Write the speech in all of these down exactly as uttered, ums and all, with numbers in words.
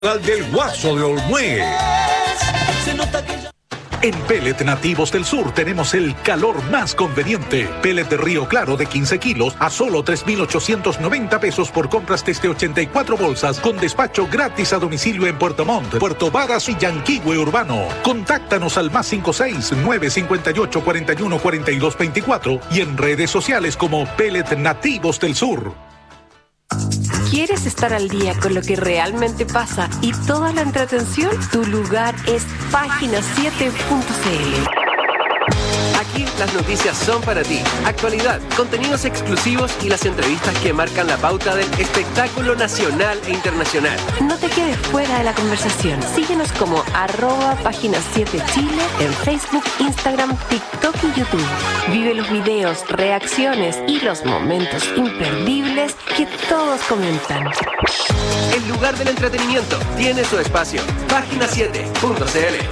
del Guaso de Olmué. En Pellet Nativos del Sur tenemos el calor más conveniente. Pellet de Río Claro de quince kilos a solo tres mil ochocientos noventa pesos por compras desde ochenta y cuatro bolsas, con despacho gratis a domicilio en Puerto Montt, Puerto Varas y Yanquihue Urbano. Contáctanos al más cinco seis, nueve cinco ocho, cuatro uno, cuatro dos dos cuatro y en redes sociales como Pellet Nativos del Sur. ¿Quieres estar al día con lo que realmente pasa y toda la entretención? Tu lugar es página siete punto c l. Aquí las noticias son para ti. Actualidad, contenidos exclusivos y las entrevistas que marcan la pauta del espectáculo nacional e internacional. No te quedes fuera de la conversación. Síguenos como arroba página siete Chile en Facebook, Instagram, TikTok y YouTube. Vive los videos, reacciones y los momentos imperdibles que todos comentan. El lugar del entretenimiento tiene su espacio. página siete punto c l.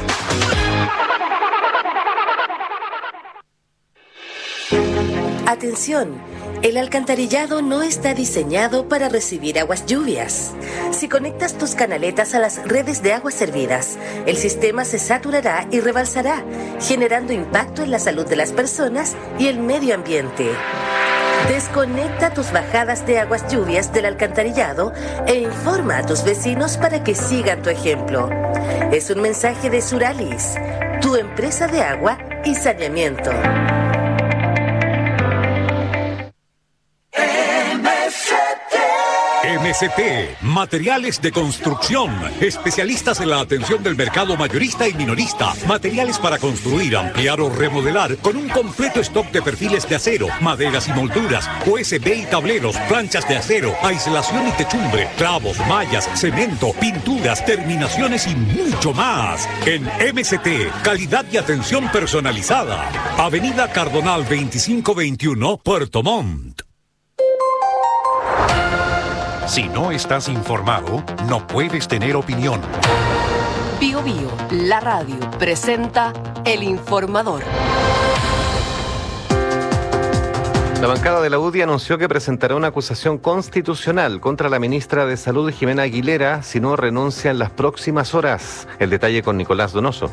Atención, el alcantarillado no está diseñado para recibir aguas lluvias. Si conectas tus canaletas a las redes de aguas servidas, el sistema se saturará y rebalsará, generando impacto en la salud de las personas y el medio ambiente. Desconecta tus bajadas de aguas lluvias del alcantarillado e informa a tus vecinos para que sigan tu ejemplo. Es un mensaje de Suralis, tu empresa de agua y saneamiento. M S T, materiales de construcción, especialistas en la atención del mercado mayorista y minorista, materiales para construir, ampliar o remodelar, con un completo stock de perfiles de acero, maderas y molduras, U S B y tableros, planchas de acero, aislación y techumbre, clavos, mallas, cemento, pinturas, terminaciones y mucho más. En M S T, calidad y atención personalizada. Avenida Cardonal veinticinco veintiuno, Puerto Montt. Si no estás informado, no puedes tener opinión. Bio Bio, la radio, presenta El Informador. La bancada de la U D I anunció que presentará una acusación constitucional contra la ministra de Salud, Jimena Aguilera, si no renuncia en las próximas horas. El detalle con Nicolás Donoso.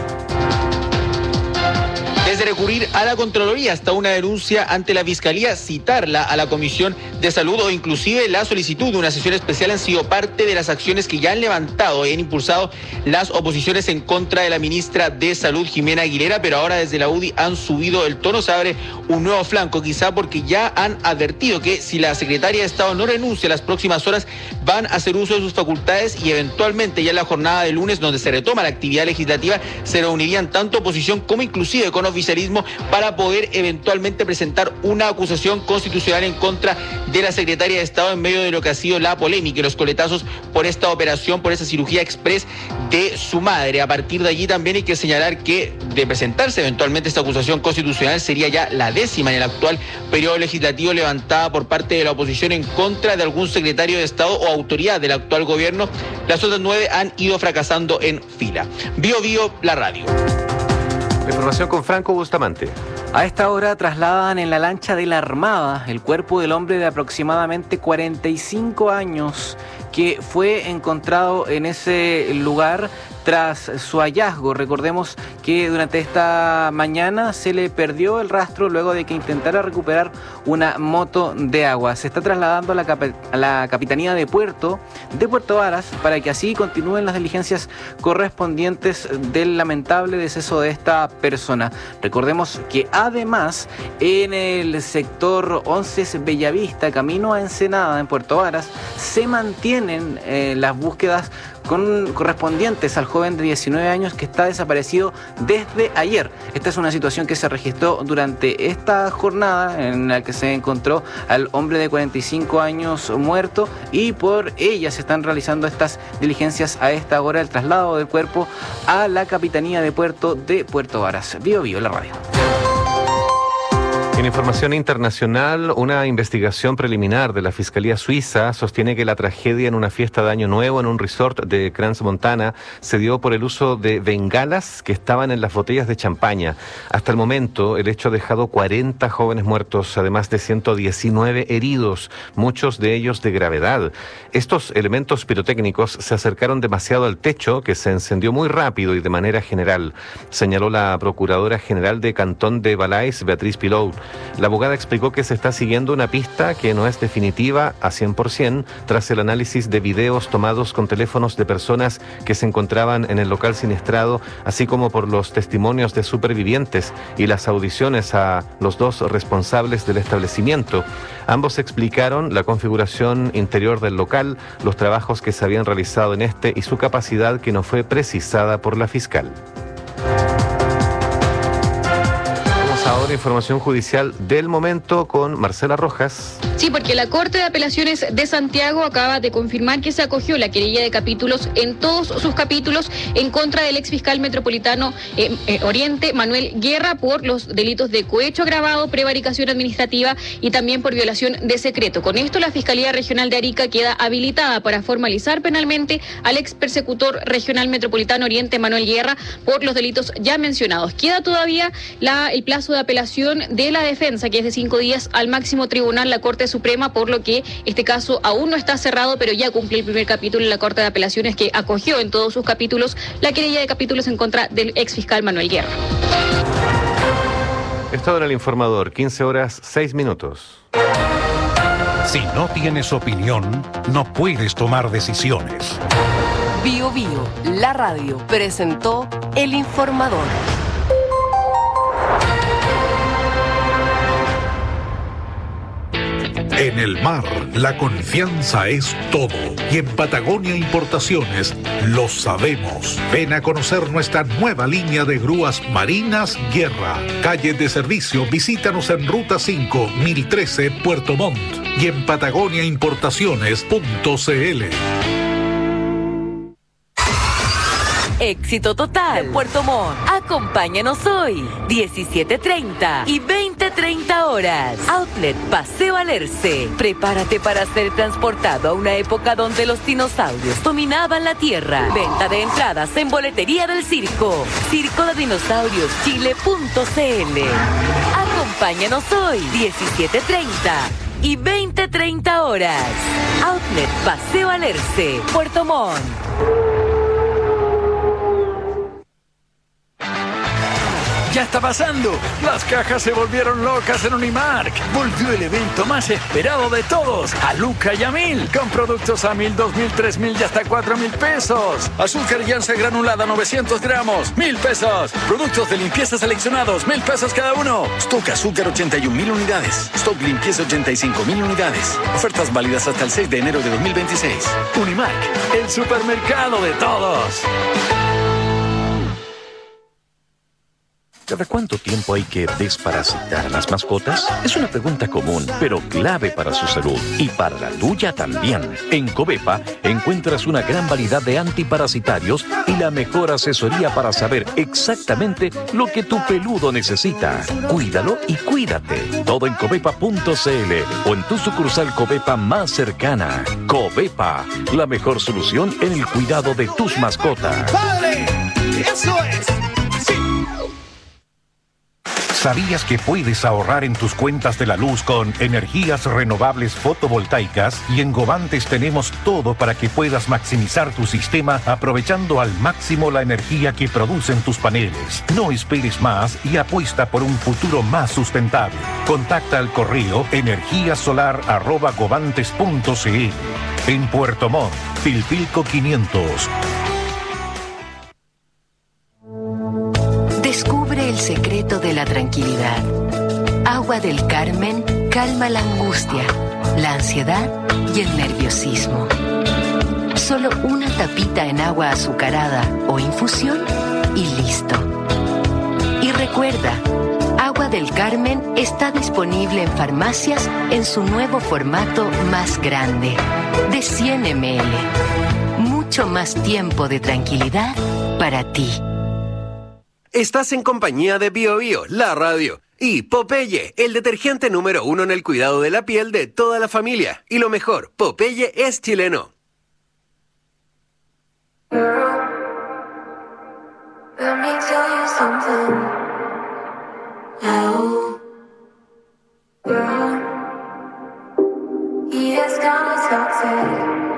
Desde recurrir a la Contraloría hasta una denuncia ante la Fiscalía, citarla a la Comisión de Salud o inclusive la solicitud de una sesión especial han sido parte de las acciones que ya han levantado y han impulsado las oposiciones en contra de la ministra de Salud, Jimena Aguilera, pero ahora desde la U D I han subido el tono. Se abre un nuevo flanco, quizá porque ya han advertido que si la secretaria de Estado no renuncia en las próximas horas, van a hacer uso de sus facultades y eventualmente ya en la jornada de lunes, donde se retoma la actividad legislativa, se reunirían tanto oposición como inclusive con oficialismo para poder eventualmente presentar una acusación constitucional en contra de la secretaria de Estado en medio de lo que ha sido la polémica y los coletazos por esta operación, por esa cirugía express de su madre. A partir de allí también hay que señalar que de presentarse eventualmente esta acusación constitucional sería ya la décima en el actual periodo legislativo levantada por parte de la oposición en contra de algún secretario de Estado o autoridad del actual gobierno. Las otras nueve han ido fracasando en fila. Bio Bio, la radio. Información con Franco Bustamante. A esta hora trasladan en la lancha de la Armada el cuerpo del hombre de aproximadamente cuarenta y cinco años que fue encontrado en ese lugar tras su hallazgo. Recordemos que durante esta mañana se le perdió el rastro luego de que intentara recuperar una moto de agua. Se está trasladando a la, cap- a la Capitanía de Puerto de Puerto Varas para que así continúen las diligencias correspondientes del lamentable deceso de esta persona. Recordemos que además en el sector once Bellavista, camino a Ensenada en Puerto Varas, se mantienen eh, las búsquedas con, correspondientes al joven de diecinueve años que está desaparecido desde ayer. Esta es una situación que se registró durante esta jornada en la que se encontró al hombre de cuarenta y cinco años muerto, y por ella se están realizando estas diligencias a esta hora, el traslado del cuerpo a la Capitanía de Puerto de Puerto Varas. Bio Bio, la radio. En información internacional, una investigación preliminar de la Fiscalía Suiza sostiene que la tragedia en una fiesta de Año Nuevo en un resort de Crans Montana se dio por el uso de bengalas que estaban en las botellas de champaña. Hasta el momento, el hecho ha dejado cuarenta jóvenes muertos, además de ciento diecinueve heridos, muchos de ellos de gravedad. Estos elementos pirotécnicos se acercaron demasiado al techo, que se encendió muy rápido y de manera general, señaló la Procuradora General de Cantón de Valais, Beatriz Pilou. La abogada explicó que se está siguiendo una pista que no es definitiva a cien por ciento tras el análisis de videos tomados con teléfonos de personas que se encontraban en el local siniestrado, así como por los testimonios de supervivientes y las audiciones a los dos responsables del establecimiento. Ambos explicaron la configuración interior del local, los trabajos que se habían realizado en este y su capacidad, que no fue precisada por la fiscal. Ahora información judicial del momento con Marcela Rojas. Sí, porque la Corte de Apelaciones de Santiago acaba de confirmar que se acogió la querella de capítulos en todos sus capítulos en contra del exfiscal metropolitano eh, eh, Oriente, Manuel Guerra, por los delitos de cohecho agravado, prevaricación administrativa y también por violación de secreto. Con esto, la Fiscalía Regional de Arica queda habilitada para formalizar penalmente al ex persecutor regional metropolitano Oriente, Manuel Guerra, por los delitos ya mencionados. Queda todavía la, el plazo de apelación de la defensa, que es de cinco días al máximo tribunal, la Corte Suprema, por lo que este caso aún no está cerrado, pero ya cumple el primer capítulo en la Corte de Apelaciones, que acogió en todos sus capítulos la querella de capítulos en contra del exfiscal Manuel Guerra. Esto en El Informador, quince horas, seis minutos. Si no tienes opinión, no puedes tomar decisiones. Bio Bio, la radio, presentó El Informador. En el mar, la confianza es todo. Y en Patagonia Importaciones lo sabemos. Ven a conocer nuestra nueva línea de grúas marinas Guerra. Calle de servicio, visítanos en Ruta cinco, mil trece, Puerto Montt. Y en patagonia importaciones punto c l. Éxito total. Puerto Montt. Acompáñanos hoy, diecisiete treinta y veinte treinta horas. Outlet Paseo Alerce. Prepárate para ser transportado a una época donde los dinosaurios dominaban la tierra. Venta de entradas en boletería del circo. Circo de Dinosaurios Chile punto c l. Acompáñanos hoy, diecisiete treinta y veinte treinta horas. Outlet Paseo Alerce, Puerto Montt. Ya está pasando. Las cajas se volvieron locas en Unimark. Volvió el evento más esperado de todos. A Luca y a Mil. Con productos a mil, dos mil, tres mil y hasta cuatro mil pesos. Azúcar llanza granulada novecientos gramos. Mil pesos. Productos de limpieza seleccionados. Mil pesos cada uno. Stock azúcar ochenta y un mil unidades. Stock limpieza ochenta y cinco mil unidades. Ofertas válidas hasta el seis de enero de dos mil veintiséis. Unimark. El supermercado de todos. ¿Cada cuánto tiempo hay que desparasitar a las mascotas? Es una pregunta común, pero clave para su salud y para la tuya también. En Covepa encuentras una gran variedad de antiparasitarios y la mejor asesoría para saber exactamente lo que tu peludo necesita. Cuídalo y cuídate. Todo en covepa punto c l o en tu sucursal Covepa más cercana. Covepa, la mejor solución en el cuidado de tus mascotas. ¡Padre! ¡Eso es! ¿Sabías que puedes ahorrar en tus cuentas de la luz con energías renovables fotovoltaicas? Y en Govantes tenemos todo para que puedas maximizar tu sistema aprovechando al máximo la energía que producen tus paneles. No esperes más y apuesta por un futuro más sustentable. Contacta al correo energíasolar arroba govantes punto c l. En Puerto Montt, Pilpilco quinientos. Descubre el secreto de la tranquilidad. Agua del Carmen calma la angustia, la ansiedad y el nerviosismo. Solo una tapita en agua azucarada o infusión y listo. Y recuerda, Agua del Carmen está disponible en farmacias en su nuevo formato más grande, de cien mililitros. Mucho más tiempo de tranquilidad para ti. Estás en compañía de Bio Bio, la radio. Y Popeye, el detergente número uno en el cuidado de la piel de toda la familia. Y lo mejor, Popeye es chileno. Let me tell you something. Oh, girl, he is kinda toxic.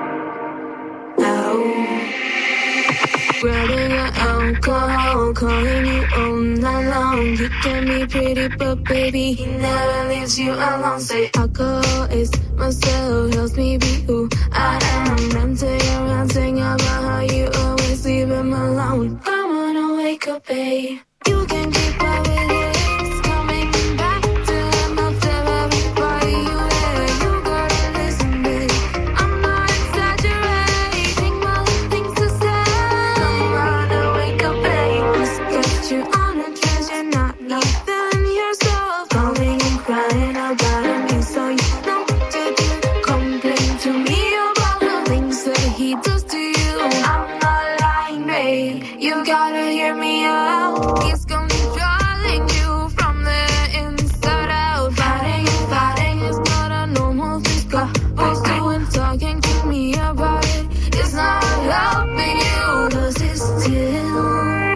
Oh, grabbing your alcohol, calling you all night long. He can be pretty, but baby, he never leaves you alone. Say alcohol is myself, helps me be who I am. Ranting and ranting about how you always leave him alone. Come on and wake up, babe. You can keep up with it. It's coming back to him after every fight you had. You gotta listen, babe. I'm not exaggerating all the things to say. Come on and wake up, babe. Just get you on a treasure, not even yourself. Falling and crying about him, you so you know what to do. Complain to me about the things that he does to you. I'm not lying, babe. You gotta hear me out. He's controlling you from the inside out. Fighting and fighting is not a normal thing. Supposed to and talking to me about it is not helping you. Cause it's still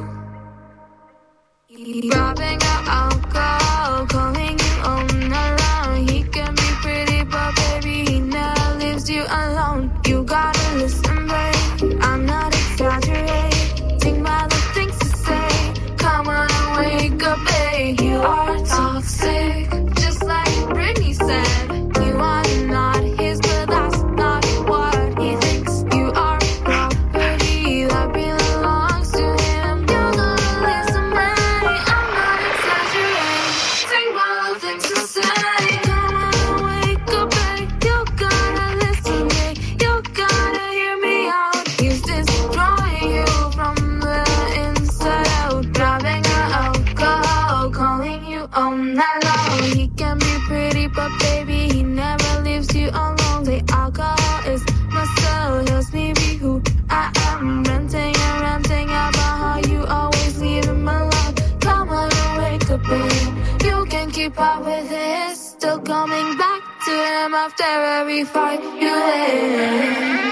grabbing your alcohol, calling you on around. He can be pretty, but baby, he never leaves you alone. You gotta listen, babe. I'm not exaggerating by the things to say. Come on and wake up, babe. You are toxic, just like Britney said. You are not his, but that's not what he thinks. You are property that belongs to him. You gotta listen, babe. I'm not exaggerating by the things to say. Come on and wake up, babe. You gotta listen, babe. You gotta hear me out. He's destroying you from the inside out. Grabbing your alcohol, calling you on that low. He can be pretty, but baby, he never leaves you alone. The alcohol is my soul, helps me be who I am. Ranting and ranting about how you always leave him alone. Come on and wake up, babe. You can keep up with it. Still coming back to him after every fight you had.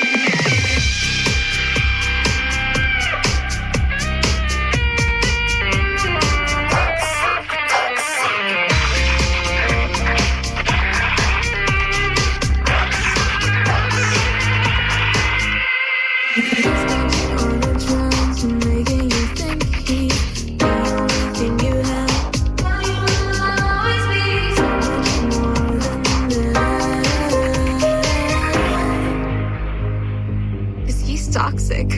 Toxic.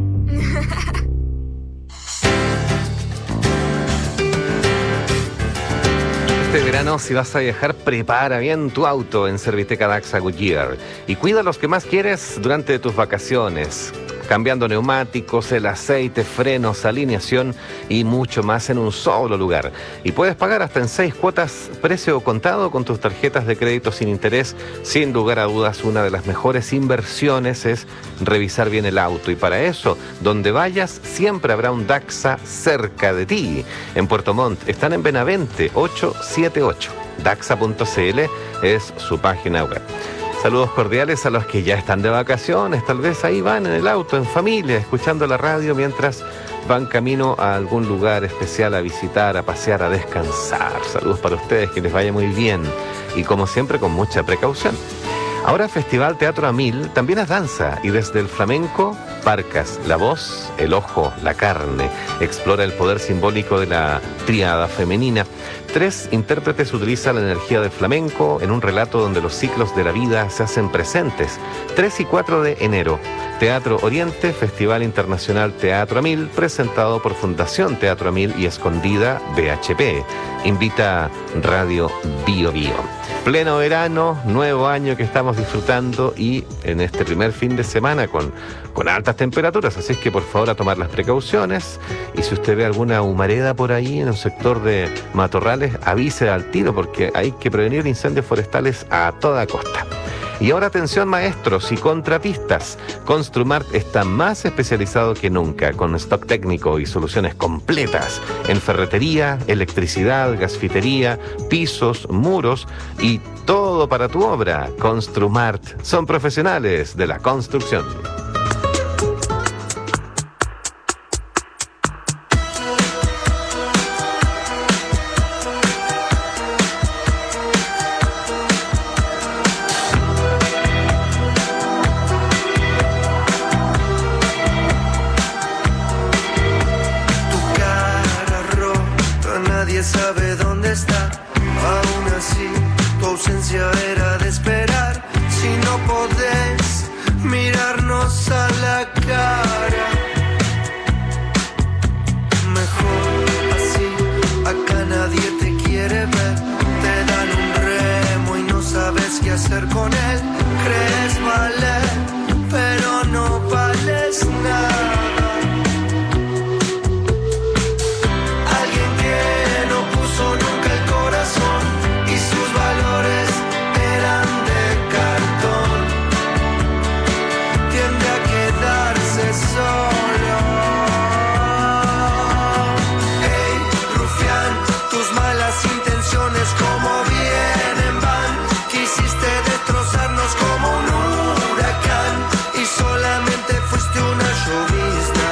Este verano, si vas a viajar, prepara bien tu auto en Serviteca Daxa Goodyear y cuida los que más quieres durante tus vacaciones, cambiando neumáticos, el aceite, frenos, alineación y mucho más en un solo lugar. Y puedes pagar hasta en seis cuotas, precio contado, con tus tarjetas de crédito sin interés. Sin lugar a dudas, una de las mejores inversiones es revisar bien el auto. Y para eso, donde vayas, siempre habrá un Daxa cerca de ti. En Puerto Montt están en Benavente ochocientos setenta y ocho. Daxa punto c l es su página web. Saludos cordiales a los que ya están de vacaciones, tal vez ahí van en el auto, en familia, escuchando la radio mientras van camino a algún lugar especial a visitar, a pasear, a descansar. Saludos para ustedes, que les vaya muy bien y como siempre con mucha precaución. Ahora Festival Teatro a Mil también es danza y desde el flamenco parcas la voz, el ojo, la carne. Explora el poder simbólico de la tríada femenina. Tres intérpretes utilizan la energía del flamenco en un relato donde los ciclos de la vida se hacen presentes. tres y cuatro de enero. Teatro Oriente, Festival Internacional Teatro a Mil, presentado por Fundación Teatro a Mil y Escondida B H P. Invita Radio Bio Bio. Pleno verano, nuevo año que estamos disfrutando y en este primer fin de semana con, con altas temperaturas, así es que por favor a tomar las precauciones y si usted ve alguna humareda por ahí en el sector de matorrales, avise al tiro porque hay que prevenir incendios forestales a toda costa. Y ahora atención maestros y contratistas. Construmart está más especializado que nunca, con stock técnico y soluciones completas en ferretería, electricidad, gasfitería, pisos, muros y todo para tu obra. Construmart son profesionales de la construcción. Sabe dónde está, aún así tu ausencia era de esperar. Si no podés mirarnos a la cara, mejor así, acá nadie te quiere ver. Te dan un remo y no sabes qué hacer con él. Crees valer, pero no vales nada. Y sus valores eran de cartón. Tiende a quedarse solo. Hey, rufián, tus malas intenciones como vienen van. Quisiste destrozarnos como un huracán y solamente fuiste una llovizna.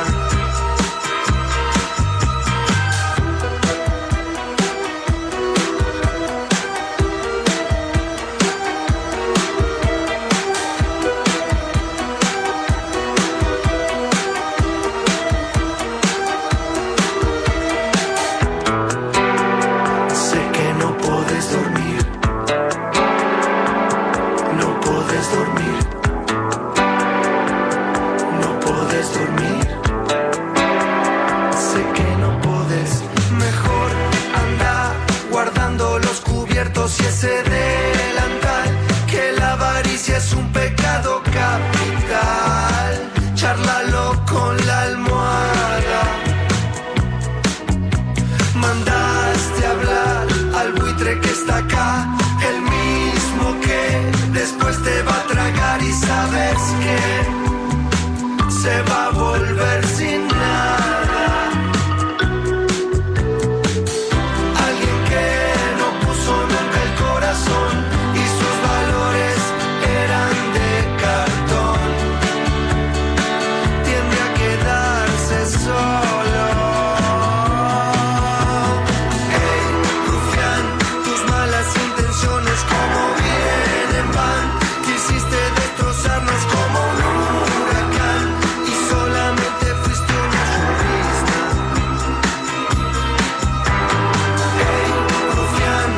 Y ese delantal, que la avaricia es un pecado capital. Chárlalo con la almohada. Mandaste hablar al buitre que está acá, el mismo que después te va a tragar y sabes que se va a volver sin nada. Y sus valores eran de cartón. Tiende a quedarse solo. Hey, rufián, tus malas intenciones como vienen van. Quisiste destrozarnos como un huracán y solamente fuiste una llovizna. Hey, rufián.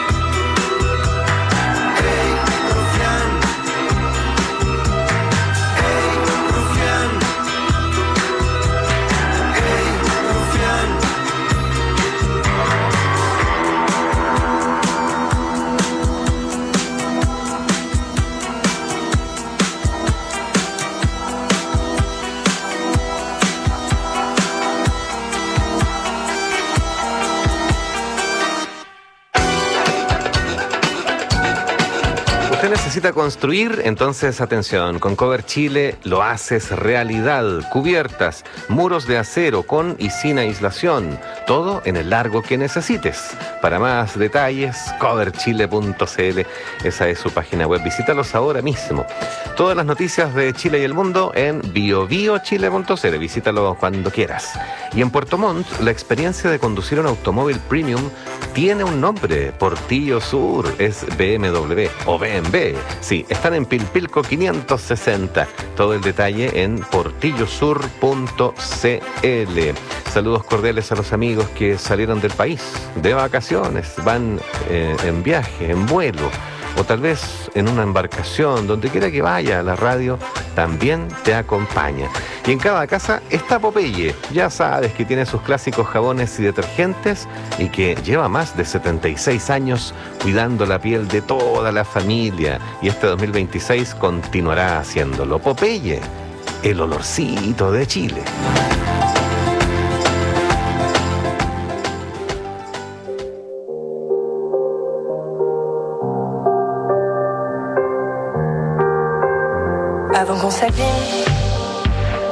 ¿Usted necesita construir? Entonces atención, con Cover Chile lo haces realidad. Cubiertas, muros de acero con y sin aislación, todo en el largo que necesites. Para más detalles, cover chile punto c l, esa es su página web. Visítalos ahora mismo. Todas las noticias de Chile y el mundo en bio bio chile punto c l. Visítalo cuando quieras. Y en Puerto Montt, la experiencia de conducir un automóvil premium tiene un nombre, Portillo Sur, es B M W o B M W. Sí, están en Pilpilco quinientos sesenta. Todo el detalle en portillo sur punto c l. Saludos cordiales a los amigos que salieron del país de vacaciones, van eh, en viaje, en vuelo, o tal vez en una embarcación, donde quiera que vaya, la radio también te acompaña. Y en cada casa está Popeye, ya sabes que tiene sus clásicos jabones y detergentes y que lleva más de setenta y seis años cuidando la piel de toda la familia, y este dos mil veintiséis continuará haciéndolo. Popeye, el olorcito de Chile.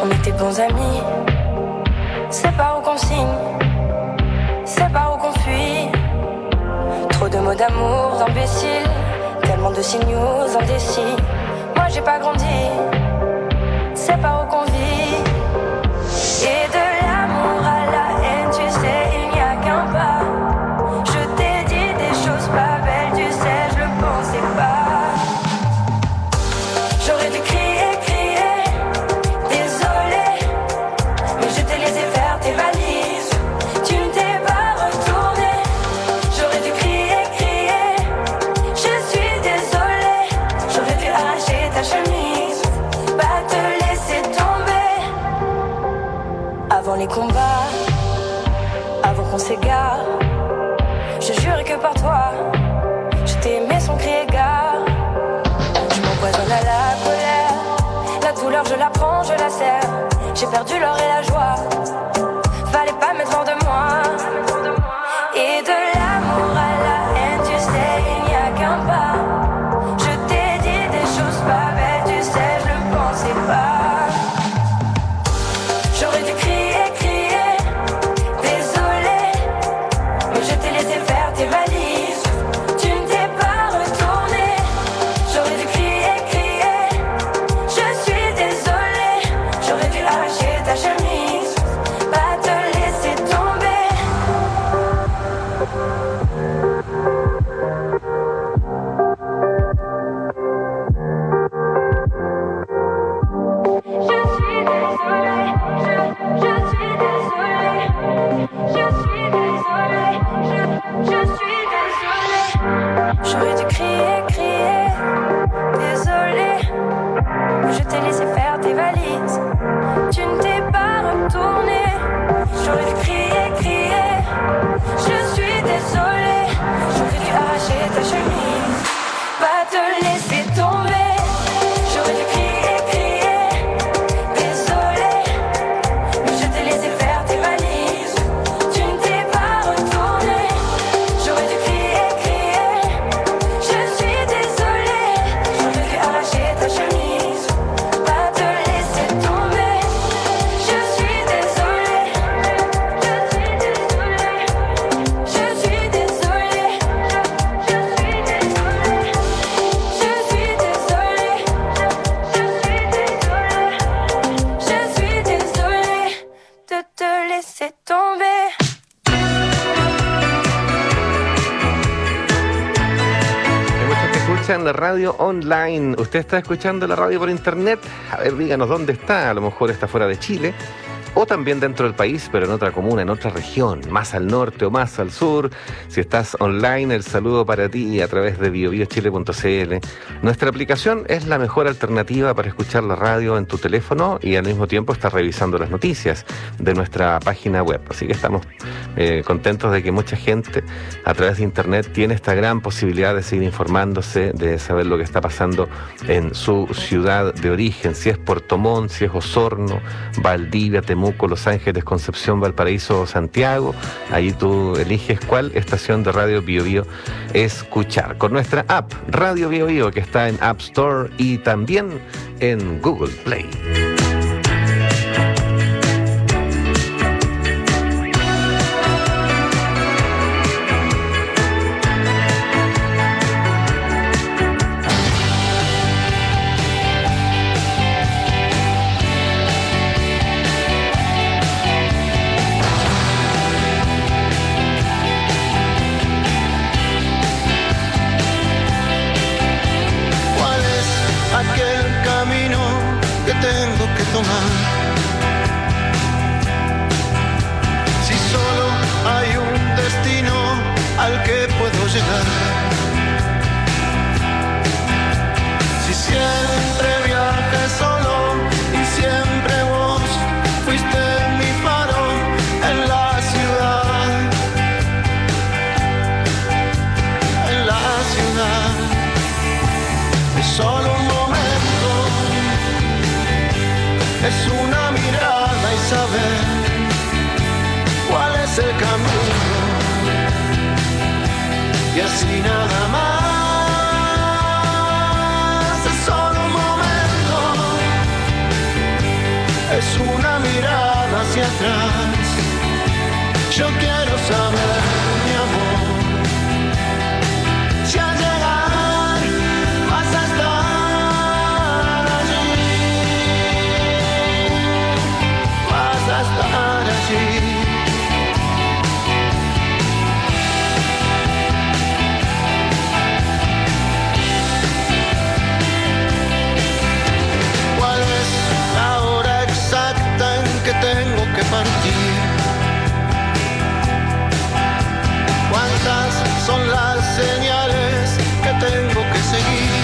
On était bons amis. C'est par où qu'on signe, c'est par où qu'on fuit. Trop de mots d'amour d'imbéciles, tellement de signaux indécis. Moi j'ai pas grandi, c'est par où qu'on vit. Et de l'amour à la haine, tu sais, il n'y a qu'un pas. Je t'ai dit des choses pas belles, tu sais, je le pensais pas. J'aurais dû crier, crier, désolé, mais je t'ai laissé faire tes valises. Tu ne t'es pas retourné. J'aurais dû crier, crier, je suis désolé. J'aurais dû arracher ta chemise, pas te laisser tomber. Avant les combats, avant qu'on s'égare, je jure que par toi, je t'ai aimé sans crier gare. Je m'empoisonne à la colère, la douleur je la prends, je la serre. J'ai perdu l'or et la joie, fallait pas mettre hors de moi. Et de l'amour à la haine, tu sais, il n'y a qu'un pas. Je t'ai dit des choses pas belles, tu sais, je le pensais pas. J'aurais dû crier, crier, désolé, mais je t'ai laissé faire tes valises. Tu ne t'es pas retourné. J'aurais dû crier, crier, je suis désolé. J'aurais dû arracher ta chemise, pas te laisser tomber. Je suis désolé, je, je suis désolé. Je suis désolé, je, je suis désolé. J'aurais dû crier, crier, désolé, je t'ai laissé faire tes valises. Tu ne t'es pas retourné. J'aurais dû crier, crier, je suis désolé. J'aurais dû arracher ta chemise, pas te laisser tomber. J'aurais dû crier, crier, désolé, mais je t'ai laissé faire tes valises. Tu ne t'es pas retourné. J'aurais dû crier, crier, je suis désolé. J'aurais dû arracher ta chemise, pas te laisser tomber. Je suis désolé, je suis désolé, je suis désolé, je suis désolé, je suis désolé, je suis désolé de te laisser tomber. Hay muchos que escuchan la radio online. ¿Usted está escuchando la radio por internet? A ver, díganos dónde está. A lo mejor está fuera de Chile. O también dentro del país, pero en otra comuna, en otra región, más al norte o más al sur. Si estás online, el saludo para ti a través de bio bio chile punto c l. Nuestra aplicación es la mejor alternativa para escuchar la radio en tu teléfono y al mismo tiempo estás revisando las noticias de nuestra página web. Así que estamos eh, contentos de que mucha gente a través de internet tiene esta gran posibilidad de seguir informándose, de saber lo que está pasando en su ciudad de origen, si es Puerto Montt, si es Osorno, Valdivia, Temuco, Los Ángeles, Concepción, Valparaíso o Santiago. Ahí tú eliges cuál estación de Radio Bio Bio escuchar. Con nuestra app Radio Bio Bio, que está en App Store y también en Google Play. ¿Cuál es aquel camino que tengo que tomar? Si solo hay un destino al que puedo llegar. Si siempre viajé solo y siempre vos fuiste mi faro en la ciudad, en la ciudad. Es solo un momento, es una mirada y saber cuál es el camino. Y así nada más, es solo un momento, es una mirada hacia atrás. Yo quiero saber, mi amor, si al llegar vas a estar allí, vas a estar allí. ¿Cuál es la hora exacta en que tengo que partir? ¿Cuántas son las señales que tengo que seguir?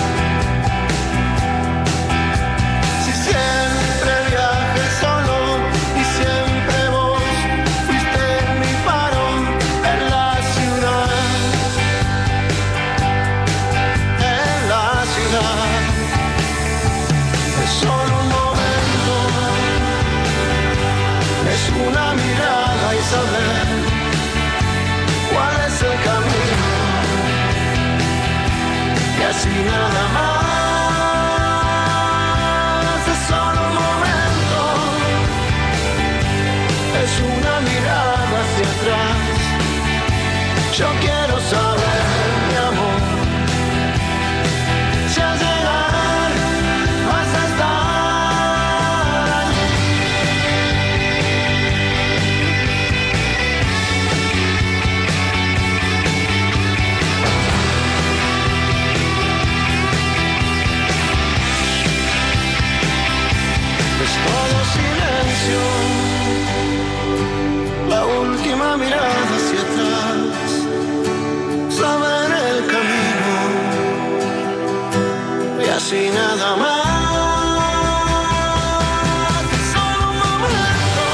Si siempre viajé solo y siempre vos fuiste mi faro en la ciudad, en la ciudad. Es solo un momento, es una mirada y saber cuál es el camino, y así nada más. Es solo un momento, es una mirada hacia atrás. Yo quiero saber, mi amor, si al llegar vas a estar allí. Es todo silencio, la última mirada hacia atrás, saber el camino, y así nada más. Es solo un momento,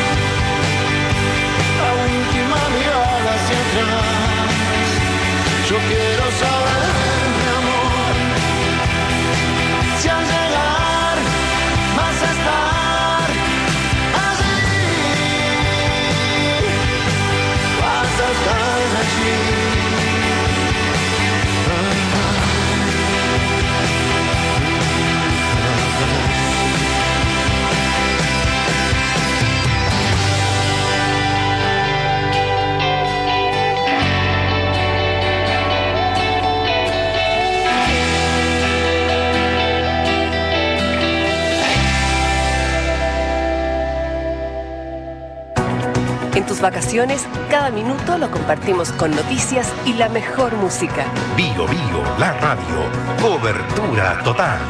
la última mirada hacia atrás. Yo quiero saber, mi amor, si al llegar vas a estar allí, vas a estar allí. En tus vacaciones, cada minuto lo compartimos con noticias y la mejor música. Bio Bio, la radio. Cobertura total.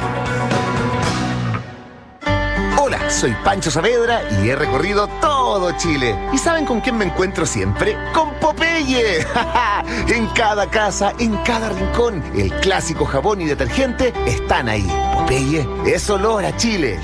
Hola, soy Pancho Saavedra y he recorrido todo Chile. ¿Y saben con quién me encuentro siempre? ¡Con Popeye! En cada casa, en cada rincón, el clásico jabón y detergente están ahí. Popeye es olor a Chile.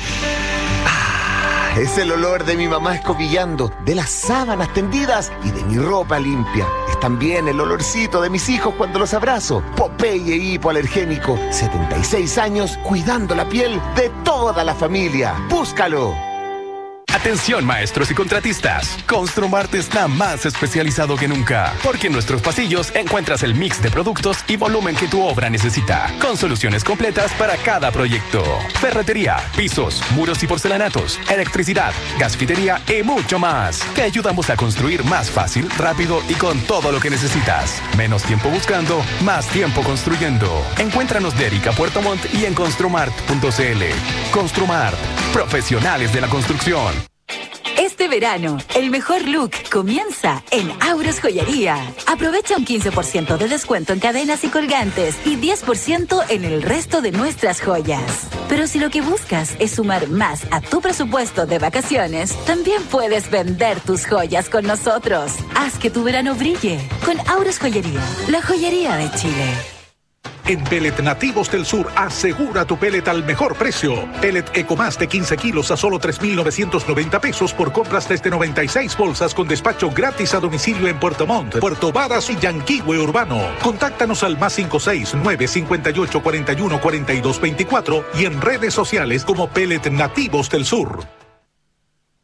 Es el olor de mi mamá escobillando, de las sábanas tendidas y de mi ropa limpia. Es también el olorcito de mis hijos cuando los abrazo. Popeye hipoalergénico, setenta y seis años, cuidando la piel de toda la familia. ¡Búscalo! Atención maestros y contratistas, Construmart está más especializado que nunca, porque en nuestros pasillos encuentras el mix de productos y volumen que tu obra necesita, con soluciones completas para cada proyecto. Ferretería, pisos, muros y porcelanatos, electricidad, gasfitería y mucho más. Te ayudamos a construir más fácil, rápido y con todo lo que necesitas. Menos tiempo buscando, más tiempo construyendo. Encuéntranos de Erika Puerto Montt y en construmart punto c l. Construmart, profesionales de la construcción. Este verano, el mejor look comienza en Auros Joyería. Aprovecha un quince por ciento de descuento en cadenas y colgantes y diez por ciento en el resto de nuestras joyas. Pero si lo que buscas es sumar más a tu presupuesto de vacaciones, también puedes vender tus joyas con nosotros. Haz que tu verano brille con Auros Joyería, la joyería de Chile. En Pellet Nativos del Sur, asegura tu pellet al mejor precio. Pellet Ecomás de quince kilos a solo tres mil novecientos noventa pesos por compras desde noventa y seis bolsas con despacho gratis a domicilio en Puerto Montt, Puerto Varas y Yanquihue Urbano. Contáctanos al más cinco seis nueve cinco ocho cuatro uno cuatro dos dos cuatro y en redes sociales como Pellet Nativos del Sur.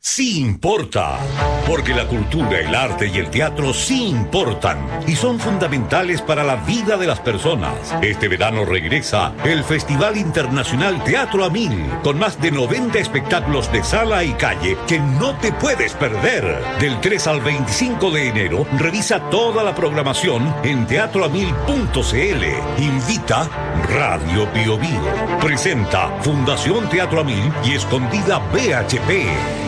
Sí importa, porque la cultura, el arte y el teatro sí importan y son fundamentales para la vida de las personas. Este verano regresa el Festival Internacional Teatro a Mil, con más de noventa espectáculos de sala y calle que no te puedes perder. Del tres al veinticinco de enero, revisa toda la programación en teatro a mil punto c l. Invita Radio Bio Bio. Presenta Fundación Teatro a Mil y Escondida B H P.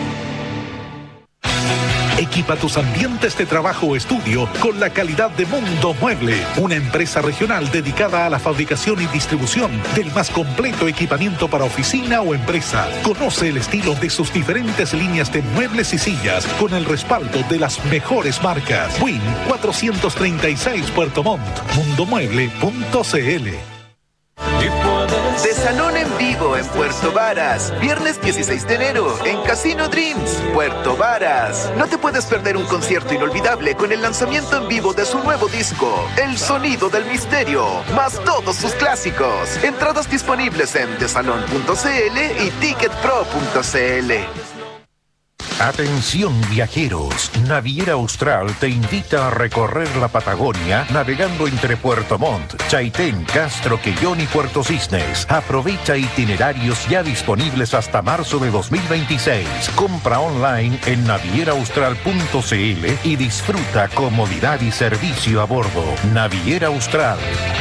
Equipa tus ambientes de trabajo o estudio con la calidad de Mundo Mueble, una empresa regional dedicada a la fabricación y distribución del más completo equipamiento para oficina o empresa. Conoce el estilo de sus diferentes líneas de muebles y sillas con el respaldo de las mejores marcas. Win cuatrocientos treinta y seis Puerto Montt, mundomueble punto c l. Desalón en vivo en Puerto Varas, viernes dieciséis de enero en Casino Dreams, Puerto Varas. No te puedes perder un concierto inolvidable con el lanzamiento en vivo de su nuevo disco, El Sonido del Misterio, más todos sus clásicos. Entradas disponibles en desalón punto c l y ticketpro punto c l. Atención viajeros, Naviera Austral te invita a recorrer la Patagonia navegando entre Puerto Montt, Chaitén, Castro, Quellón y Puerto Cisnes. Aprovecha itinerarios ya disponibles hasta marzo de dos mil veintiséis. Compra online en naviera austral punto c l y disfruta comodidad y servicio a bordo. Naviera Austral.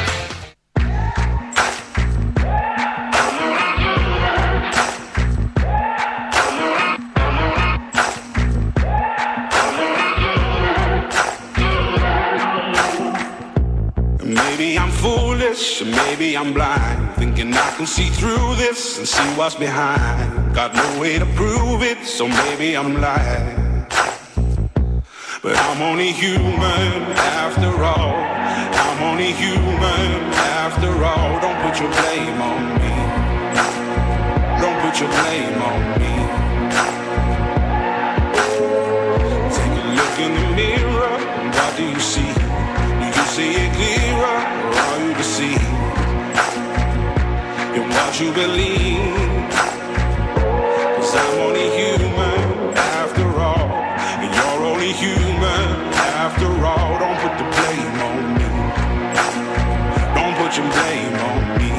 Maybe I'm blind, thinking I can see through this and see what's behind. Got no way to prove it, so maybe I'm lying. But I'm only human after all. I'm only human after all. Don't put your blame on me. Don't put your blame on me. Take a look in the mirror, what do you see? Do you see it clearer, or are you deceived in what you believe? 'Cause I'm only human after all, and you're only human after all. Don't put the blame on me. Don't put your blame on me.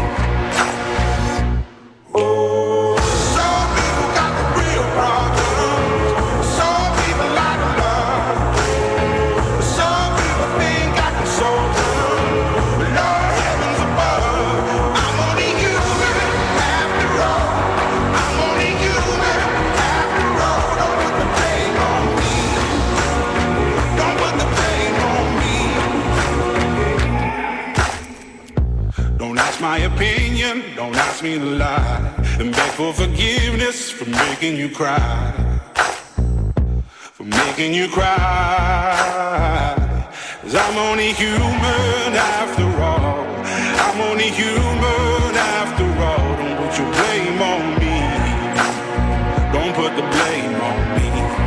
Oh, some people got the real problems. Some people like love. Some people think I can solve them. But Lord heavens above, I'm only human after all. I'm only human after all. Don't put the blame on me. Don't put the blame on me. Don't ask my opinion, don't ask me to lie, and beg for forgiveness for making you cry, for making you cry. 'Cause I'm only human after all. I'm only human after all. Don't put your blame on me. Don't put the blame on me.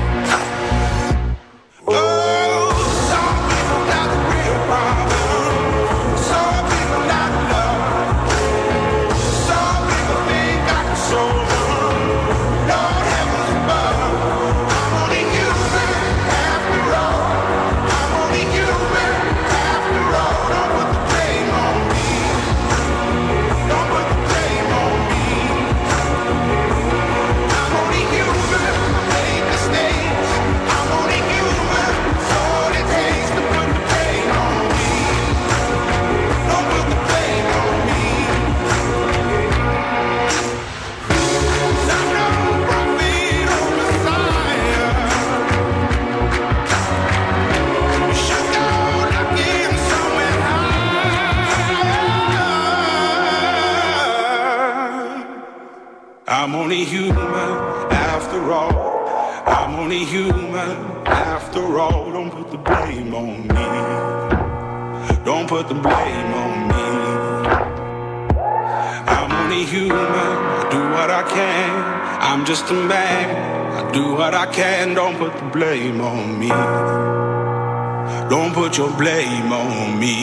Oh, some people got the real problem. Some people not love. Some people think I can solve them. Lord heavens above, I'm only human after all. I'm only human after all. Don't put the blame on me. Don't put the blame on me. I'm only human, make mistakes. I'm only human, so all it takes to put the blame on me. Don't put the blame on me. 'Cause I'm no prophet or Messiah. You should go looking somewhere higher. I'm only human after all. I'm only human after all. Don't put the blame on me. Don't put the blame on me. I'm only human. I do what I can. I'm just a man. I do what I can. Don't put the blame on me. Don't put your blame on me.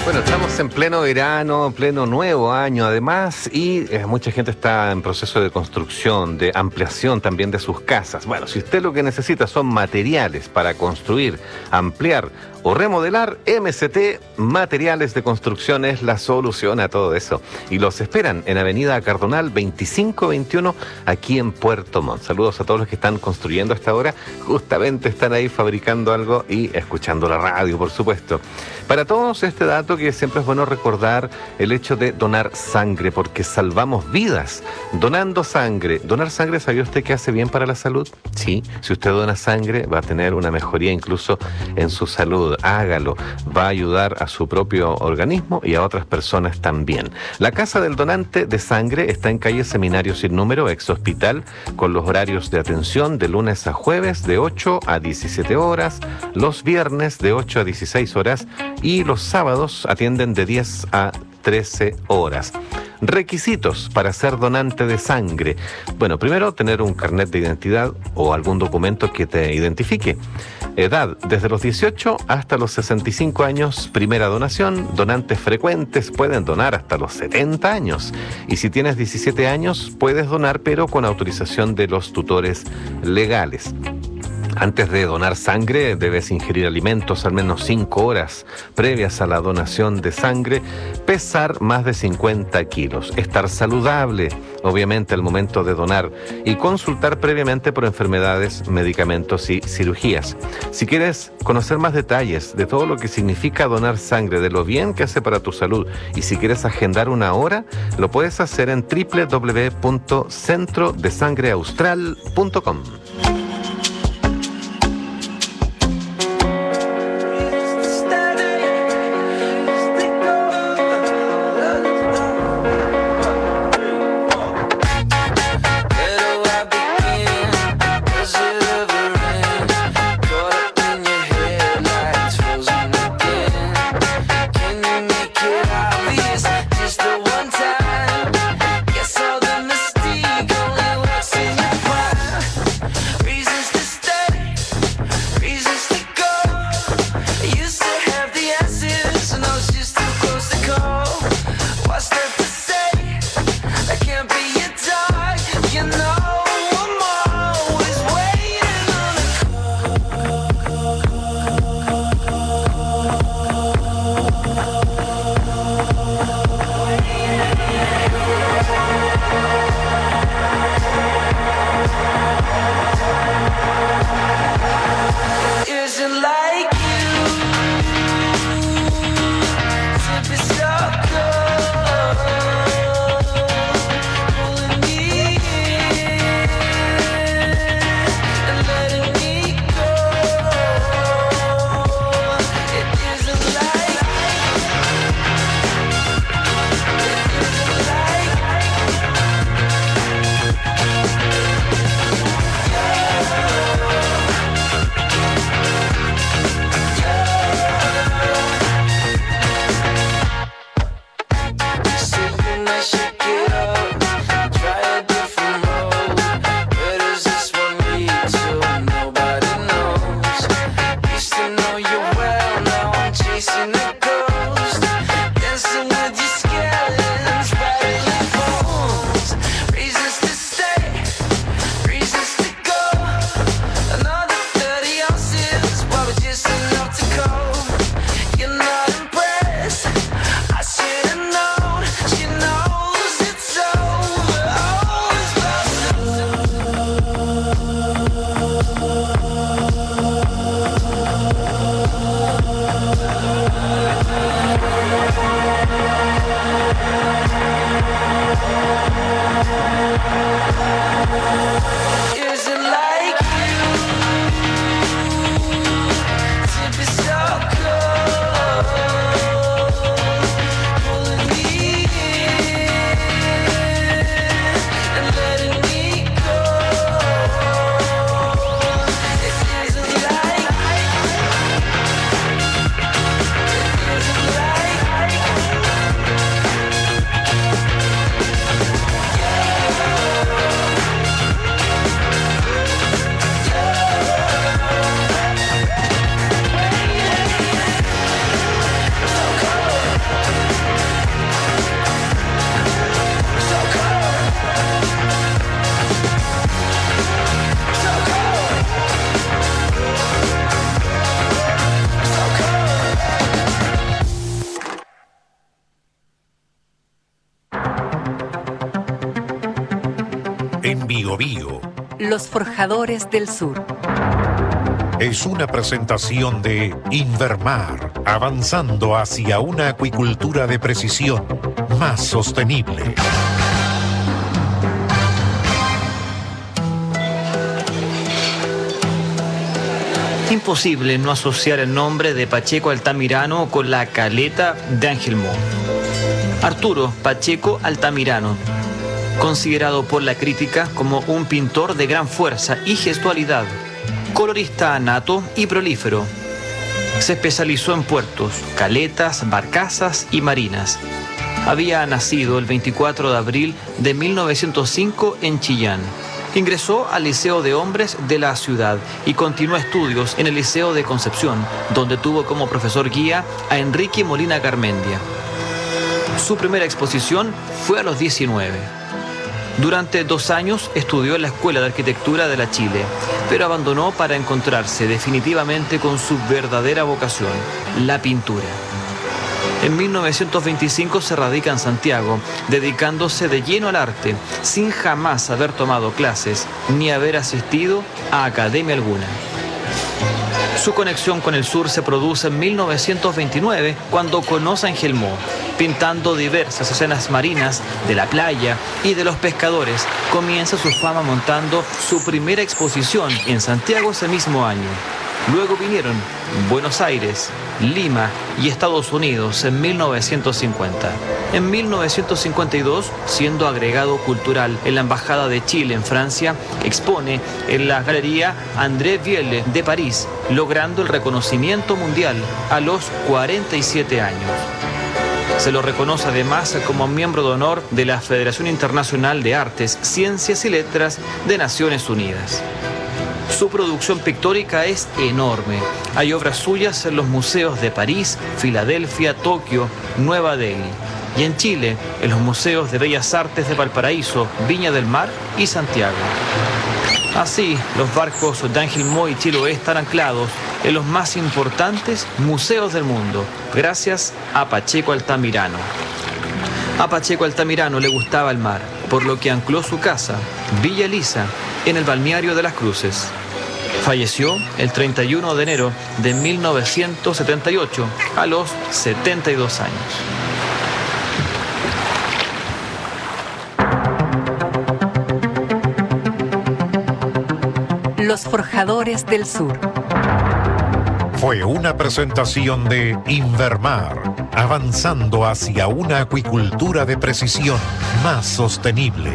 Bueno, estamos en pleno verano, pleno nuevo año además, y eh, mucha gente está en proceso de construcción, de ampliación también de sus casas. Bueno, si usted lo que necesita son materiales para construir, ampliar o remodelar, M C T Materiales de Construcción es la solución a todo eso. Y los esperan en Avenida Cardonal veinticinco veintiuno, aquí en Puerto Montt. Saludos a todos los que están construyendo hasta ahora. Justamente están ahí fabricando algo y escuchando la radio, por supuesto. Para todos, este dato que siempre es bueno recordar, el hecho de donar sangre, porque salvamos vidas. Donando sangre. ¿Donar sangre sabía usted que hace bien para la salud? Sí. Si usted dona sangre, va a tener una mejoría incluso en su salud. Hágalo. Va a ayudar a su propio organismo y a otras personas también. La Casa del Donante de Sangre está en calle Seminario Sin Número, ex hospital, con los horarios de atención de lunes a jueves de ocho a diecisiete horas, los viernes de ocho a dieciséis horas y los sábados atienden de diez a trece horas. Requisitos para ser donante de sangre. Bueno, primero tener un carnet de identidad o algún documento que te identifique. Edad, desde los dieciocho hasta los sesenta y cinco años, primera donación. Donantes frecuentes pueden donar hasta los setenta años. Y si tienes diecisiete años, puedes donar, pero con autorización de los tutores legales. Antes de donar sangre, debes ingerir alimentos al menos cinco horas previas a la donación de sangre, pesar más de cincuenta kilos, estar saludable, obviamente, al momento de donar, y consultar previamente por enfermedades, medicamentos y cirugías. Si quieres conocer más detalles de todo lo que significa donar sangre, de lo bien que hace para tu salud, y si quieres agendar una hora, lo puedes hacer en doble u doble u doble u punto centro de sangre austral punto com. en Biobío. Los Forjadores del Sur. Es una presentación de Invermar, avanzando hacia una acuicultura de precisión más sostenible. Imposible no asociar el nombre de Pacheco Altamirano con la caleta de Ángel Mo. Arturo Pacheco Altamirano, considerado por la crítica como un pintor de gran fuerza y gestualidad, colorista nato y prolífero. Se especializó en puertos, caletas, barcazas y marinas. Había nacido el veinticuatro de abril de mil novecientos cinco en Chillán. Ingresó al Liceo de Hombres de la ciudad y continuó estudios en el Liceo de Concepción, donde tuvo como profesor guía a Enrique Molina Garmendia. Su primera exposición fue a los diecinueve. Durante dos años estudió en la Escuela de Arquitectura de la Chile, pero abandonó para encontrarse definitivamente con su verdadera vocación, la pintura. En mil novecientos veinticinco se radica en Santiago, dedicándose de lleno al arte, sin jamás haber tomado clases ni haber asistido a academia alguna. Su conexión con el sur se produce en mil novecientos veintinueve, cuando conoce a Ángel Mo, pintando diversas escenas marinas de la playa y de los pescadores. Comienza su fama montando su primera exposición en Santiago ese mismo año. Luego vinieron Buenos Aires, Lima y Estados Unidos en mil novecientos cincuenta. En mil novecientos cincuenta y dos, siendo agregado cultural en la Embajada de Chile en Francia, expone en la Galería André Viele de París, logrando el reconocimiento mundial a los cuarenta y siete años. Se lo reconoce además como miembro de honor de la Federación Internacional de Artes, Ciencias y Letras de Naciones Unidas. Su producción pictórica es enorme. Hay obras suyas en los museos de París, Filadelfia, Tokio, Nueva Delhi. Y en Chile, en los museos de Bellas Artes de Valparaíso, Viña del Mar y Santiago. Así, los barcos de Ángel Mo y Chiloé están anclados en los más importantes museos del mundo, gracias a Pacheco Altamirano. A Pacheco Altamirano le gustaba el mar, por lo que ancló su casa, Villa Elisa, en el balneario de Las Cruces. Falleció el treinta y uno de enero de mil novecientos setenta y ocho, a los setenta y dos años. Los Forjadores del Sur. Fue una presentación de Invermar, avanzando hacia una acuicultura de precisión más sostenible.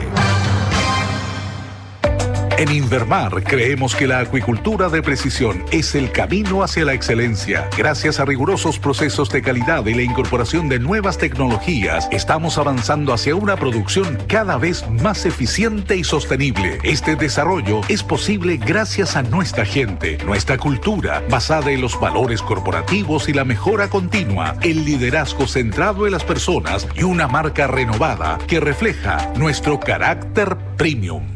En Invermar creemos que la acuicultura de precisión es el camino hacia la excelencia. Gracias a rigurosos procesos de calidad y la incorporación de nuevas tecnologías, estamos avanzando hacia una producción cada vez más eficiente y sostenible. Este desarrollo es posible gracias a nuestra gente, nuestra cultura, basada en los valores corporativos y la mejora continua, el liderazgo centrado en las personas y una marca renovada que refleja nuestro carácter premium.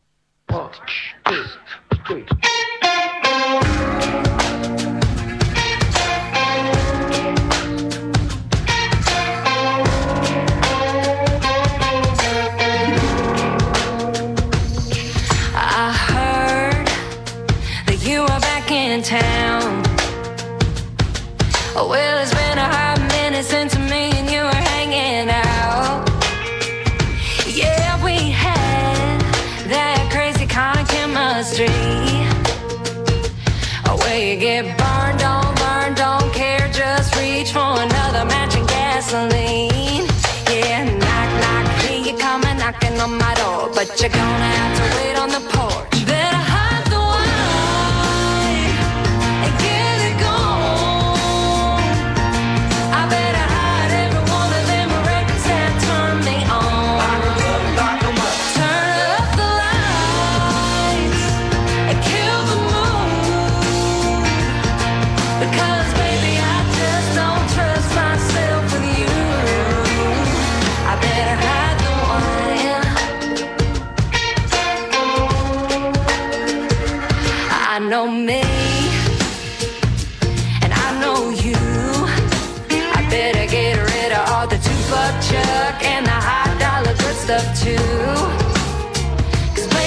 I heard that you are back in town. Oh, well, it's been a hot minute since me and you were hanging out. Yeah, we had that crazy kind of chemistry. Oh, where you get burned, don't burn, don't care, just reach for another match and gasoline. Yeah, knock, knock, hear you coming, knocking on my door, but you're gonna have to wait on the porch. You better hide the wine and get it gone. I better hide every one of them records that turn me on. Turn up the lights and kill the mood, because baby I just don't trust myself with you. I better hide the wine. I know me, and I know you. I better get rid of all the two-buck chuck and the high dollar good stuff too. 'Cause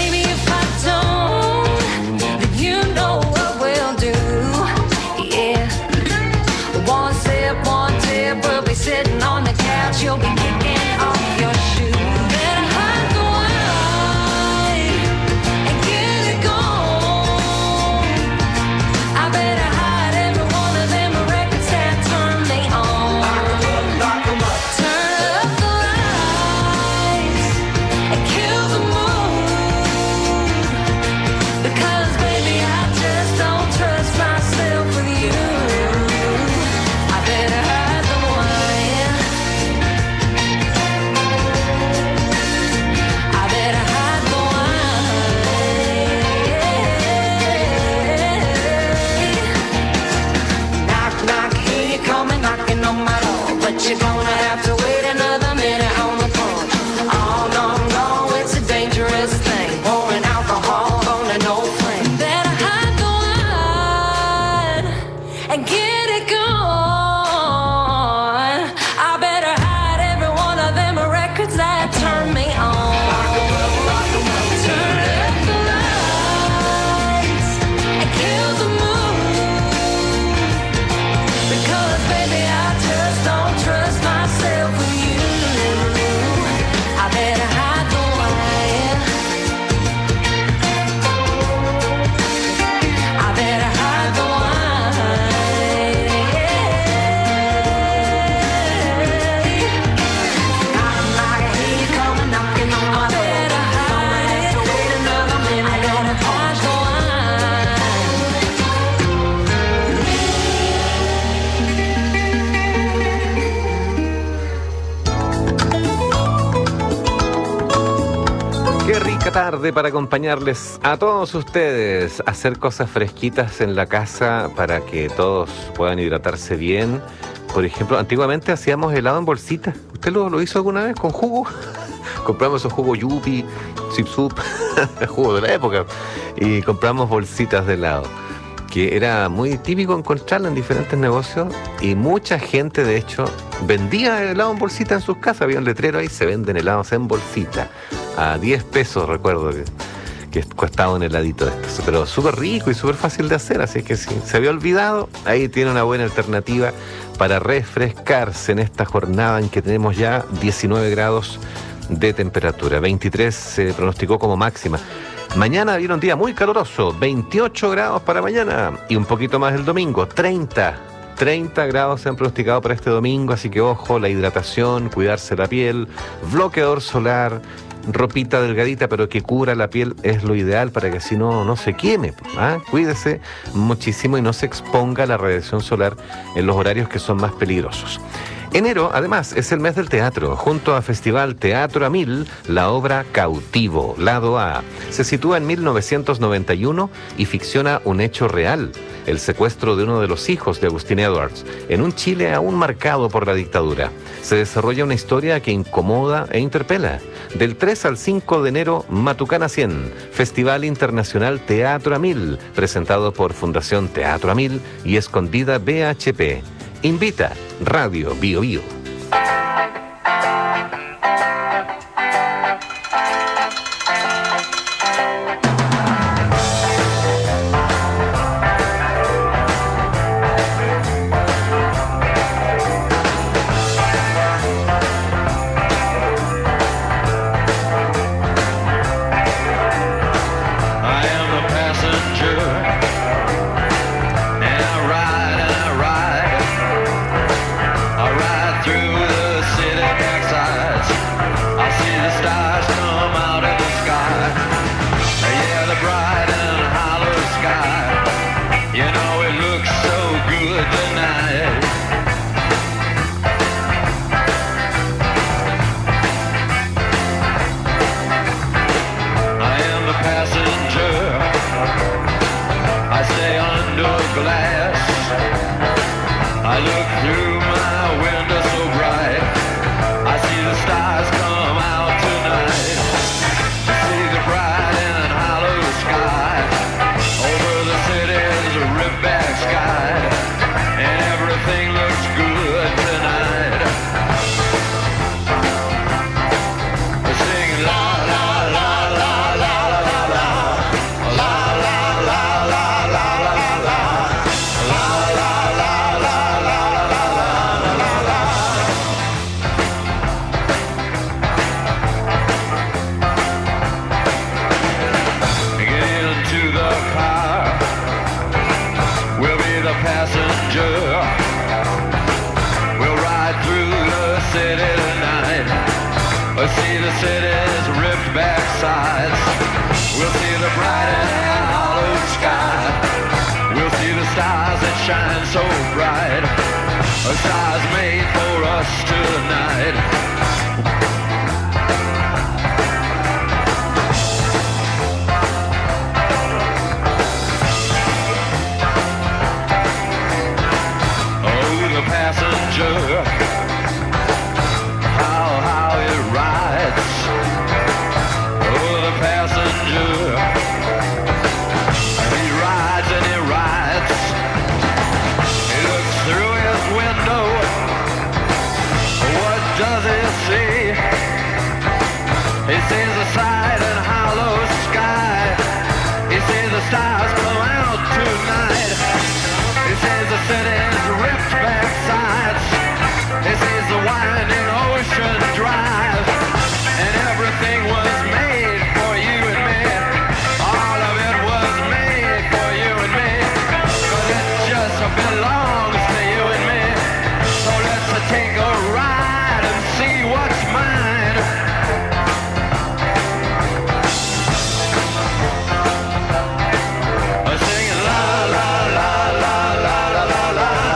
arranca tarde para acompañarles a todos ustedes a hacer cosas fresquitas en la casa para que todos puedan hidratarse bien. Por ejemplo, antiguamente hacíamos helado en bolsita. ¿Usted lo, lo hizo alguna vez con jugo? Compramos esos jugos Yupi, Zip Sup, jugo de la época, y compramos bolsitas de helado, que era muy típico encontrarla en diferentes negocios, y mucha gente, de hecho, vendía helado en bolsita en sus casas. Había un letrero ahí, se venden helados en bolsita, a diez pesos, recuerdo que, que costaba un heladito de estos, pero súper rico y súper fácil de hacer, así que si se había olvidado, ahí tiene una buena alternativa para refrescarse en esta jornada en que tenemos ya diecinueve grados de temperatura, veintitrés se pronosticó como máxima. Mañana viene un día muy caluroso, veintiocho grados para mañana y un poquito más el domingo, treinta grados se han pronosticado para este domingo, así que ojo, la hidratación, cuidarse la piel, bloqueador solar, ropita delgadita pero que cubra la piel es lo ideal para que así no, no se queme, ¿ah? Cuídese muchísimo y no se exponga a la radiación solar en los horarios que son más peligrosos. Enero, además, es el mes del teatro. Junto a Festival Teatro a Mil, la obra Cautivo, lado A, se sitúa en mil novecientos noventa y uno y ficciona un hecho real, el secuestro de uno de los hijos de Agustín Edwards, en un Chile aún marcado por la dictadura. Se desarrolla una historia que incomoda e interpela. Del tres al cinco de enero, Matucana cien, Festival Internacional Teatro a Mil, presentado por Fundación Teatro a Mil y Escondida B H P. Invita Radio Bio Bio. Shine so bright, a star's made for us tonight. Oh, the passenger, how, how it rides. Oh, the passenger, he rides and he rides. Through his window, what does he see? He sees the side and hollow sky. He sees the stars come out tonight. He sees the city's ripped back sides. He sees the winding ocean drive. And everything was made for you and me. All of it was made for you and me. But it just belongs. Take a ride and see what's mine. Singing la la la la la la la la.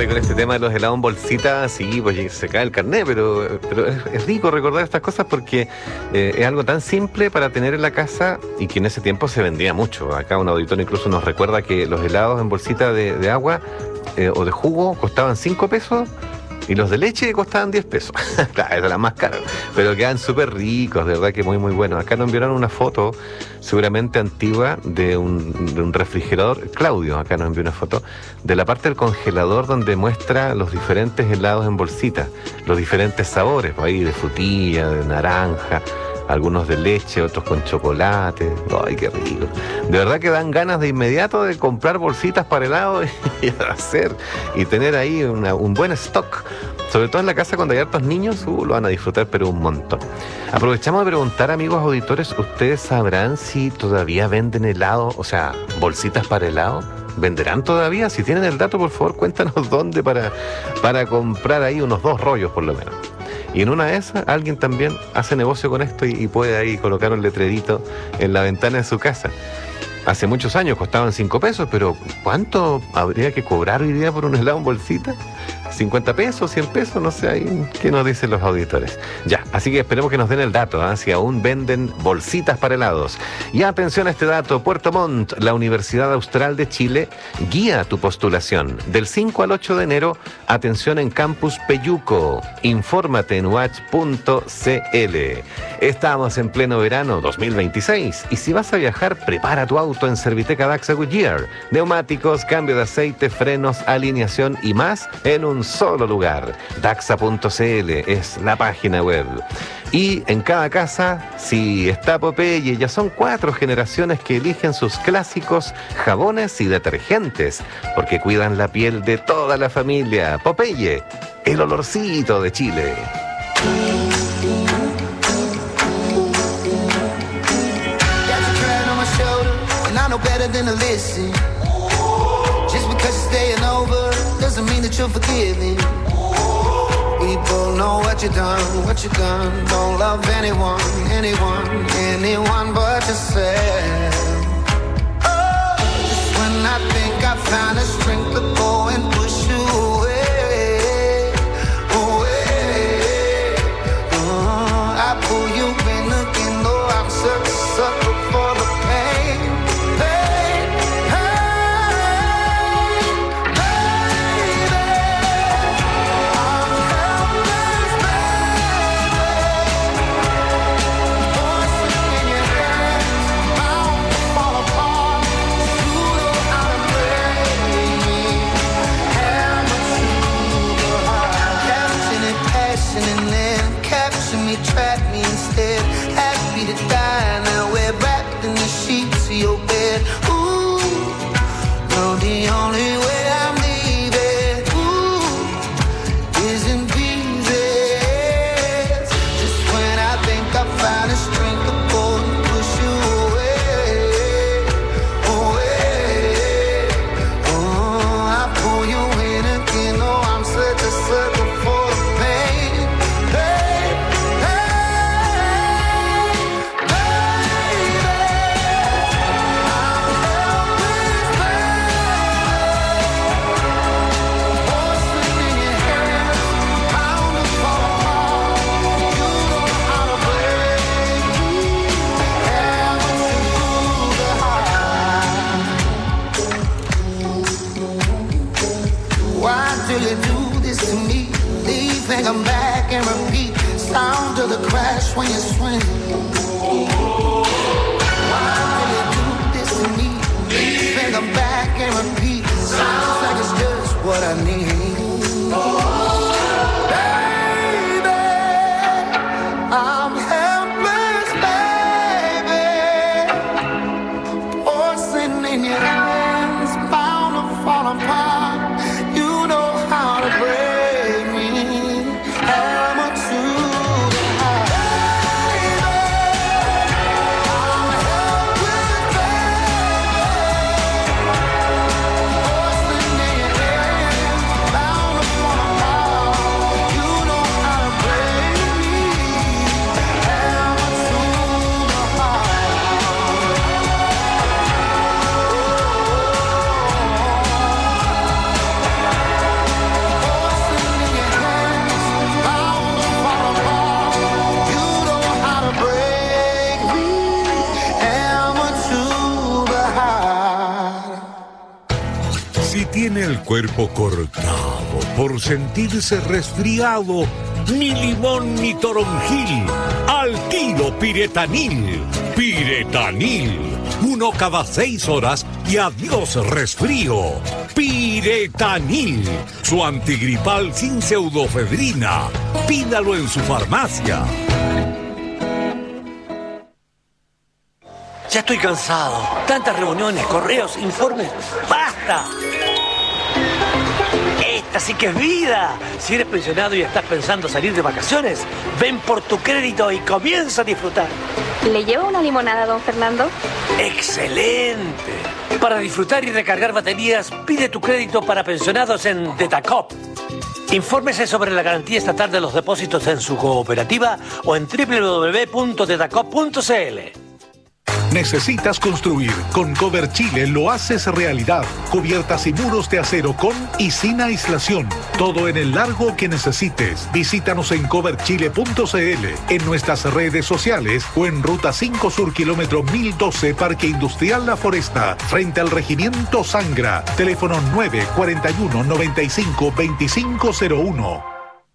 Oye, con este tema de los helados en bolsita, sí, pues se cae el carnet, pero, pero es, es rico recordar estas cosas porque eh, es algo tan simple para tener en la casa y que en ese tiempo se vendía mucho. Acá un auditor incluso nos recuerda que los helados en bolsita de, de agua eh, o de jugo costaban cinco pesos y los de leche costaban diez pesos. Claro, eran más caros, pero quedan súper ricos, de verdad que muy muy buenos. Acá nos enviaron una foto, seguramente antigua, de un, de un refrigerador. Claudio acá nos envió una foto de la parte del congelador donde muestra los diferentes helados en bolsita, los diferentes sabores, ahí de frutilla, de naranja, algunos de leche, otros con chocolate. ¡Ay, qué rico! De verdad que dan ganas de inmediato de comprar bolsitas para helado y hacer y tener ahí una, un buen stock. Sobre todo en la casa cuando hay hartos niños, uh, lo van a disfrutar pero un montón. Aprovechamos de preguntar, amigos auditores, ¿ustedes sabrán si todavía venden helado, o sea, bolsitas para helado? ¿Venderán todavía? Si tienen el dato, por favor, cuéntanos dónde para, para comprar ahí unos dos rollos por lo menos. Y en una de esas, alguien también hace negocio con esto y, y puede ahí colocar un letrerito en la ventana de su casa. Hace muchos años costaban cinco pesos, pero ¿cuánto habría que cobrar hoy día por un helado en bolsita? ¿cincuenta pesos? ¿cien pesos? No sé, ahí, ¿qué nos dicen los auditores? Ya, así que esperemos que nos den el dato, ¿eh? Si aún venden bolsitas para helados. Y atención a este dato, Puerto Montt, la Universidad Austral de Chile, guía tu postulación. Del cinco al ocho de enero, atención en Campus Peyuco. Infórmate en u a c punto c l. Estamos en pleno verano dos mil veintiséis y si vas a viajar, prepara tu auto en Serviteca Daxa Goodyear. Neumáticos, cambio de aceite, frenos, alineación y más en un solo lugar. Daxa punto c l es la página web. Y en cada casa, si está Popeye, ya son cuatro generaciones que eligen sus clásicos jabones y detergentes, porque cuidan la piel de toda la familia. Popeye, el olorcito de Chile. Better than a listen. Just because you're staying over doesn't mean that you're forgiving. We both know what you done, what you done. Don't love anyone, anyone, anyone but yourself. Oh, just when I think I found the strength to go and push you away, away. Uh, I pull you in again, though I'm such a sucker for the pain. Trap me instead, happy to die. Now we're wrapped in the sheets of your bed. Ooh, no, the only way I'm leaving, ooh, is in pieces. Just when I think I found the strength to go and push you away, away. Oh, I pull you in again. Oh, I'm such a sucker for the pain. Come back and repeat. Sound of the crash when you swing. Why do you do this to me? Think I'm back and repeat. Sounds like it's just what I need. Baby, I'm helpless, baby. Porcelain in your hands, bound to fall apart. You know how to break. tiene el cuerpo cortado por sentirse resfriado, ni limón ni toronjil, al tiro Piretanil. Piretanil, uno cada seis horas y adiós resfrío. Piretanil, su antigripal sin pseudofedrina. Pídalo en su farmacia. Ya estoy cansado. Tantas reuniones, correos, informes. ¡Basta! Esta sí que es vida. Si eres pensionado y estás pensando salir de vacaciones, ven por tu crédito y comienza a disfrutar. ¿Le llevo una limonada, don Fernando? ¡Excelente! Para disfrutar y recargar baterías, pide tu crédito para pensionados en Detacop. Infórmese sobre la garantía estatal de los depósitos en su cooperativa o en doble u doble u doble u punto detacop punto c l. ¿Necesitas construir? Con Cover Chile lo haces realidad. Cubiertas y muros de acero con y sin aislación. Todo en el largo que necesites. Visítanos en cover chile punto c l, en nuestras redes sociales o en Ruta cinco Sur, kilómetro mil doce, Parque Industrial La Foresta, frente al Regimiento Sangra. Teléfono nueve cuatro uno, noventa y cinco, veinticinco cero uno.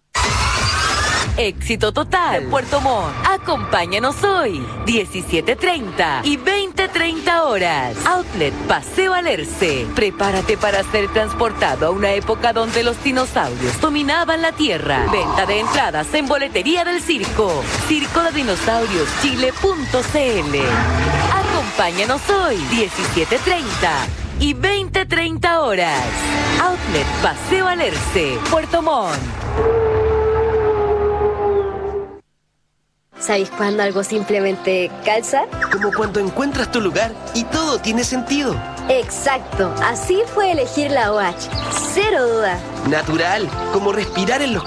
Éxito total. Puerto Montt. Acompáñanos hoy. diecisiete treinta y veinte treinta horas. Outlet Paseo Alerce. Prepárate para ser transportado a una época donde los dinosaurios dominaban la tierra. Venta de entradas en boletería del circo. Circo de Dinosaurios Chile punto c l. Acompáñanos hoy. diecisiete treinta y veinte treinta horas. Outlet Paseo Alerce. Puerto Montt. ¿Sabéis cuándo algo simplemente calza? Como cuando encuentras tu lugar y todo tiene sentido. Exacto, así fue elegir la O H. Cero duda. Natural, como respirar en los